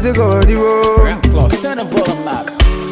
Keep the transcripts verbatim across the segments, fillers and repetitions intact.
Let's go, Divo. Turn the volume up.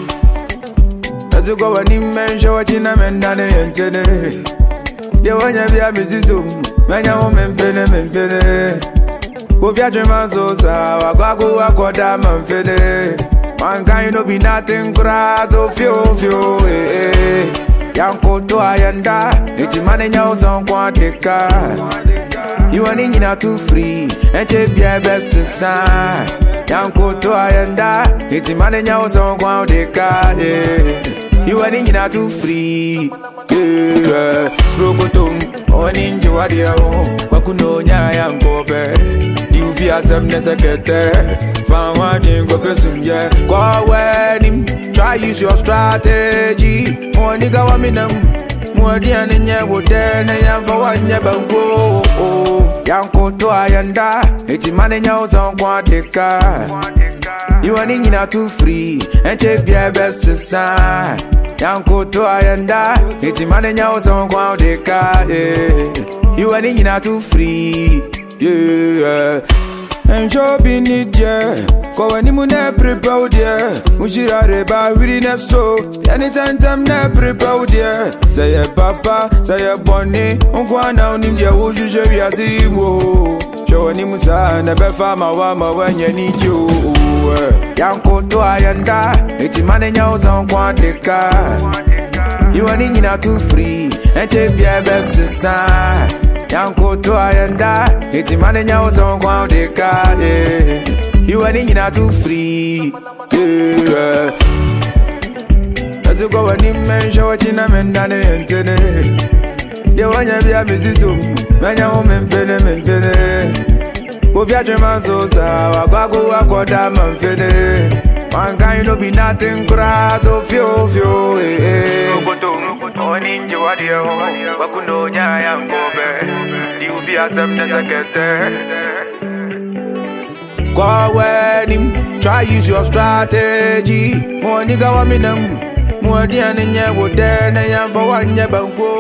Let's go, and you mention what you know, and done it today. The one you be a busy soon, when you woman penny, penny. Go for your man, so I go go, I go down and fede. Man, kind of be nothing, grass, or few, few, eh. Yanko to ayanda, it's money now, some quantica. You are in too free, and take your best sign. Yanko to ayanda, it's money now, some quantica. You are in too free, yeah. Stroke to on in your idea, Wakunoya Yanko be. You fear some necessary. Found one thing, go person, yeah. Go wedding, try use your strategy. More nigga, want me them. More than in your wood, then I am for one never go. Yanko to ayanda, it's money now, some quantica. You are in too free, and take your best sign. Yanko to ayanda, it's money now, some quantica. You are in too free, yeah. And show be need yeah. Go any moon prepared yeah. Mushira reba we didn't so. Anytime time na prepared yeah. Say a papa, say a bonny. Unko na unim dia wo juju wi asiwo. Show any musa na be farmer wa ma when you need you. Yanko to ayanda, it's money now some quantica. You are in too free, and take your best sign. Yanko to ayanda, it's money now some quantica. You are in too free, yeah. Let's go and mention what you know, and done it today. The one you be a busy soon, when you woman penny, penny. Go for your man, so I go go, I go down and fede. Man, kind of be nothing, grass, or few, few, eh. On in your idea, Wakunoya Yanko be. You be a some necessary. Go wedding, try use your strategy. More nigga, want me them. More than in your wood, then I am for one year,